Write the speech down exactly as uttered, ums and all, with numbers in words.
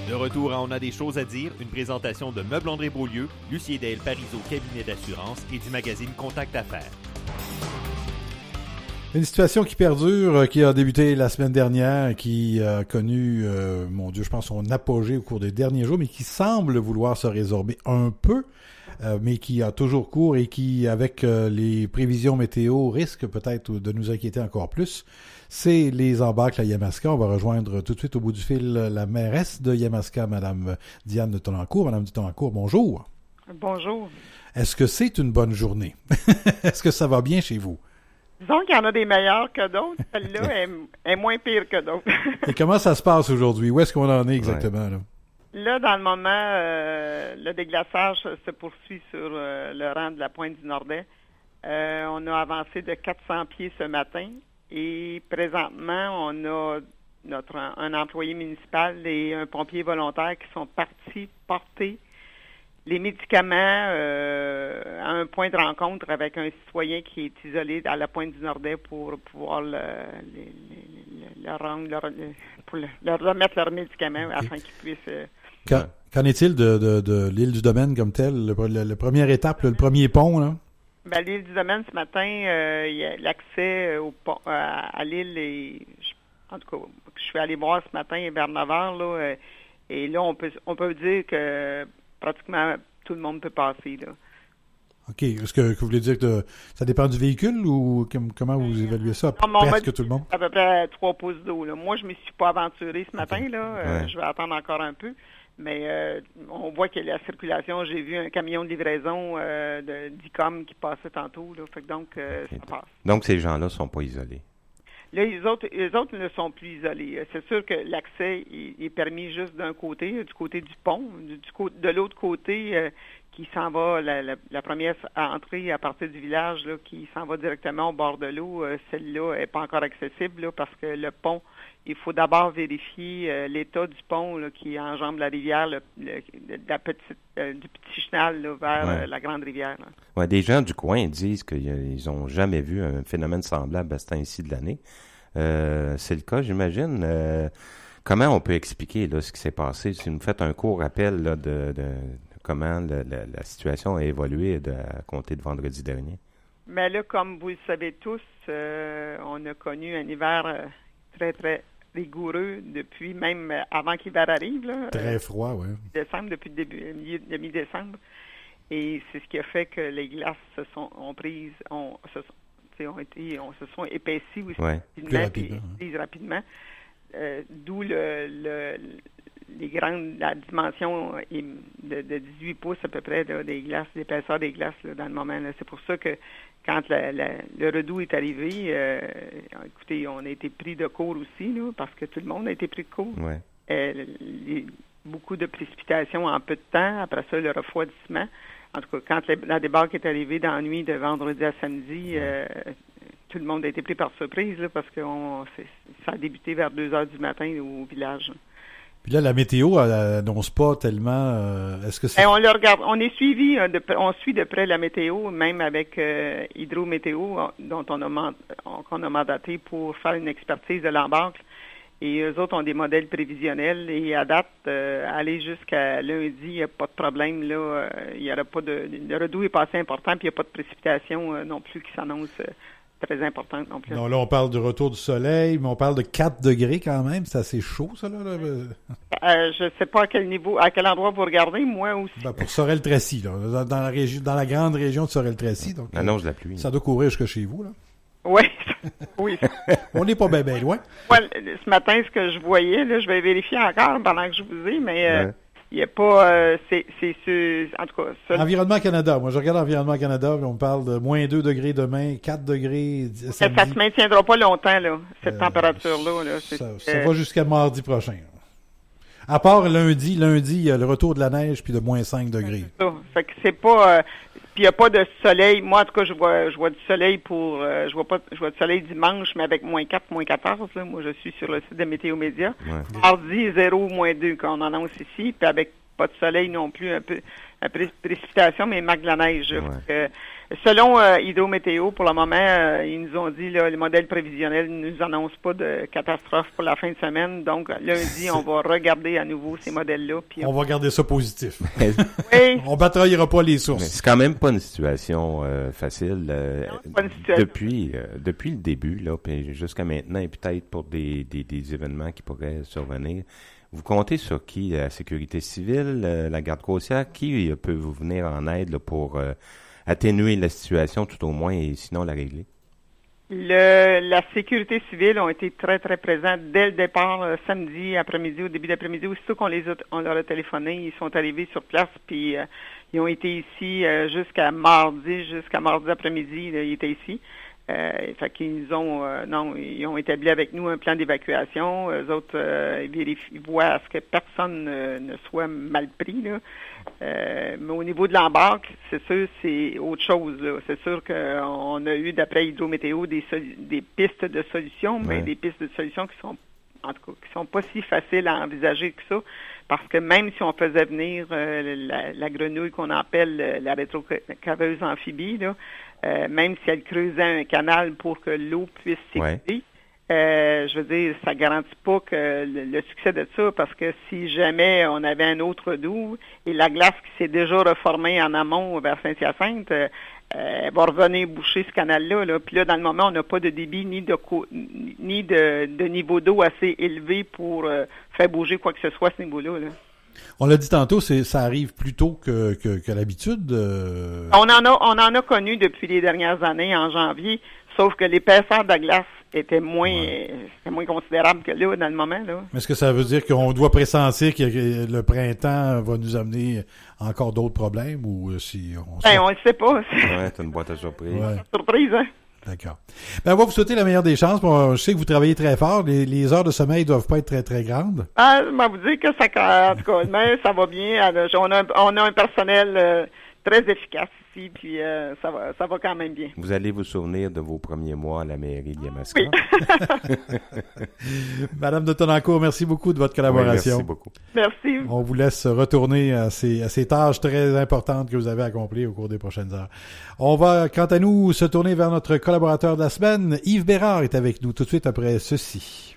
De retour à On a des choses à dire, une présentation de Meubles André Beaulieu, Lucie Del Parizeau cabinet d'assurance et du magazine Contact Affaires. Une situation qui perdure, qui a débuté la semaine dernière, qui a connu, euh, mon Dieu, je pense son apogée au cours des derniers jours, mais qui semble vouloir se résorber un peu, euh, mais qui a toujours cours et qui, avec euh, les prévisions météo, risque peut-être de nous inquiéter encore plus. C'est les embâcles à Yamaska. On va rejoindre tout de suite au bout du fil la mairesse de Yamaska, Mme Diane de Tonnancourt. Madame de Tonnancourt, bonjour. Bonjour. Est-ce que c'est une bonne journée? Est-ce que ça va bien chez vous? Disons qu'il y en a des meilleurs que d'autres. Celle-là est, est moins pire que d'autres. Et comment ça se passe aujourd'hui? Où est-ce qu'on en est exactement? Ouais. Là? Là, dans le moment, euh, le déglaçage se poursuit sur euh, le rang de la pointe du Nordais. Euh, on a avancé de quatre cents pieds ce matin. Et présentement, on a notre un employé municipal et un pompier volontaire qui sont partis porter les médicaments euh, à un point de rencontre avec un citoyen qui est isolé à la pointe du Nordais pour pouvoir le, les, les, leur, rendre, leur, pour le, leur remettre leurs médicaments okay. afin qu'ils puissent... Euh, Qu'en, qu'en est-il de, de, de l'île du Domaine comme telle, le, le, le première étape, le, le premier pont, là? Ben, l'île du Domaine, ce matin, euh, il y a l'accès au pont, euh, à l'île, et, en tout cas, je suis allé voir ce matin vers neuf heures, là, euh, et là, on peut on peut dire que pratiquement tout le monde peut passer, là. OK. Est-ce que, que vous voulez dire que ça dépend du véhicule ou com- comment vous évaluez ça? Non, presque tout le monde? À peu près trois pouces d'eau, là. Moi, je ne me suis pas aventuré ce matin, okay. là. Euh, ouais. Je vais attendre encore un peu. Mais euh, on voit que la circulation, j'ai vu un camion de livraison euh, de d'I C O M qui passait tantôt. Là, fait que donc, euh, okay. ça passe. Donc, ces gens-là ne sont pas isolés? Là, les autres, les autres ne sont plus isolés. C'est sûr que l'accès est, est permis juste d'un côté, du côté du pont. Du, du côté, de l'autre côté, euh, qui s'en va, la, la, la première entrée à partir du village, là, qui s'en va directement au bord de l'eau, euh, celle-là n'est pas encore accessible là, parce que le pont, il faut d'abord vérifier euh, l'état du pont là, qui enjambe la rivière, le, le, la petite, euh, du petit chenal là, vers ouais. euh, la grande rivière. Là. Ouais, des gens du coin disent qu'ils n'ont jamais vu un phénomène semblable à ce temps-ci de l'année. Euh, c'est le cas, j'imagine. Euh, comment on peut expliquer là, ce qui s'est passé? Si vous nous faites un court rappel là, de, de, de comment le, la, la situation a évolué de, à compter de vendredi dernier. Mais là, comme vous le savez tous, euh, on a connu un hiver euh, très, très rigoureux depuis même avant qu'hiver arrive. Là, très froid, oui. Euh, décembre, depuis le début, le mi-décembre. Et c'est ce qui a fait que les glaces se sont ont prises, ont, se sont, ont été, on se sont épaissies aussi ouais, rapidement, rapidement, puis, hein. rapidement. Euh, d'où le, le, les grandes, la dimension de, de dix-huit pouces à peu près là, des glaces, l'épaisseur des glaces là, dans le moment. Là. C'est pour ça que quand la, la, le redout est arrivé, euh, écoutez, on a été pris de court aussi, là, parce que tout le monde a été pris de court. Ouais. Euh, les, beaucoup de précipitations en peu de temps, après ça, le refroidissement. En tout cas, quand la, la débarque est arrivée dans la nuit de vendredi à samedi, euh, tout le monde a été pris par surprise là, parce que on, c'est, ça a débuté vers deux heures du matin au village. Puis là, la météo n'annonce pas tellement. Euh, est-ce que c'est... Et on le regarde, on est suivi, euh, de, on suit de près la météo, même avec euh, Hydro-Météo, dont on a, qu'on a mandaté pour faire une expertise de l'embarque. Et eux autres ont des modèles prévisionnels et à date, euh, aller jusqu'à lundi, il n'y a pas de problème. Là, euh, il y aura pas de. Le redout est pas assez important, puis il n'y a pas de précipitation euh, non plus qui s'annonce euh, très importante non plus. Non, là, on parle du retour du soleil, mais on parle de quatre degrés quand même. C'est assez chaud, ça, là. là. Euh, je ne sais pas à quel niveau, à quel endroit vous regardez, moi aussi. Ben, pour Sorel-Tracy, là, dans la région, dans la grande région de Sorel-Tracy. Donc, l'annonce de la pluie. Ça doit courir jusque chez vous, là. Oui, oui. On n'est pas bien, bien loin. Moi, ce matin, ce que je voyais, là, je vais vérifier encore pendant que je vous ai, mais euh, ouais. il n'y a pas... Euh, c'est, c'est, c'est, en tout cas... Ça... Environnement Canada. Moi, je regarde Environnement Canada, puis on me parle de moins deux degrés demain, quatre degrés samedi. Ça ne se maintiendra pas longtemps, là, cette euh, température-là. Là. Ça, ça va jusqu'à mardi prochain. Là. À part lundi, lundi, il y a le retour de la neige, puis de moins cinq degrés. C'est ça. Fait que c'est pas... Euh, Puis il n'y a pas de soleil. Moi, en tout cas, je vois je vois du soleil pour euh, je vois pas je vois du soleil dimanche, mais avec moins quatre, moins quatorze. Là. Moi, je suis sur le site de Météo Média. Ouais. Mardi, zéro, moins deux qu'on annonce ici, puis avec pas de soleil non plus, un peu un peu de précipitation, mais marque de la neige. Ouais. Euh, selon euh, Hydro-Météo, pour le moment, euh, ils nous ont dit, là, les modèles prévisionnels ne nous annoncent pas de catastrophe pour la fin de semaine. Donc, lundi, on va regarder à nouveau ces modèles-là. Puis on... on va garder ça positif. Oui. On bataillera pas les sources. Mais c'est quand même pas une situation euh, facile. Euh, non, c'est pas une situation. Depuis, euh, depuis le début, là, puis jusqu'à maintenant, et peut-être pour des, des, des événements qui pourraient survenir, vous comptez sur qui? La sécurité civile, euh, la garde côtière? Qui euh, peut vous venir en aide là, pour euh, atténuer la situation tout au moins et sinon la régler? Le, la sécurité civile ont été très, très présents dès le départ, euh, samedi après-midi, au début d'après-midi. Aussitôt qu'on les a, on leur a téléphoné, ils sont arrivés sur place, puis euh, ils ont été ici euh, jusqu'à mardi, jusqu'à mardi après-midi, là, ils étaient ici. Euh, fait qu'ils ont, euh, non, ils ont établi avec nous un plan d'évacuation. Eux autres, euh, ils vérifient, ils voient à ce que personne euh, ne soit mal pris, là. Euh, mais au niveau de l'embarque, c'est sûr, c'est autre chose, là. C'est sûr qu'on a eu, d'après Hydro-Météo, des, solu- des pistes de solutions, mais ouais. des pistes de solutions qui sont, en tout cas, qui sont pas si faciles à envisager que ça. Parce que même si on faisait venir euh, la, la grenouille qu'on appelle la rétrocaveuse amphibie, là, euh, même si elle creusait un canal pour que l'eau puisse s'écouler, ouais. euh, je veux dire, ça garantit pas que le, le succès de ça, parce que si jamais on avait un autre doux et la glace qui s'est déjà reformée en amont vers Saint-Hyacinthe, euh, elle va revenir boucher ce canal-là. Là. Puis là, dans le moment, on n'a pas de débit ni de co- ni de, de niveau d'eau assez élevé pour euh, faire bouger quoi que ce soit à ce niveau-là. Là. On l'a dit tantôt, c'est ça arrive plus tôt que, que, que l'habitude. Euh... On en a on en a connu depuis les dernières années en janvier, sauf que l'épaisseur de la glace était moins ouais. c'était moins considérable que là, dans le moment. Là. Mais est-ce que ça veut dire qu'on doit pressentir que le printemps va nous amener encore d'autres problèmes ou si on ben, on le sait pas. Ouais, c'est une boîte à surprise. Ouais. Surprise, hein? D'accord. Ben, on va vous souhaiter la meilleure des chances. Bon, je sais que vous travaillez très fort. Les, les heures de sommeil doivent pas être très, très grandes. Ah, je vais vous dire que ça, en tout cas, mais ça va bien. On a, on a un personnel euh, très efficace ici, puis euh, ça va, ça va quand même bien. Vous allez vous souvenir de vos premiers mois à la mairie de Yamaska. Oui. Madame de Tonnencourt, merci beaucoup de votre collaboration. Oui, merci beaucoup. Merci. On vous laisse retourner à ces, à ces tâches très importantes que vous avez accomplies au cours des prochaines heures. On va, quant à nous, se tourner vers notre collaborateur de la semaine. Yves Bérard est avec nous tout de suite après ceci.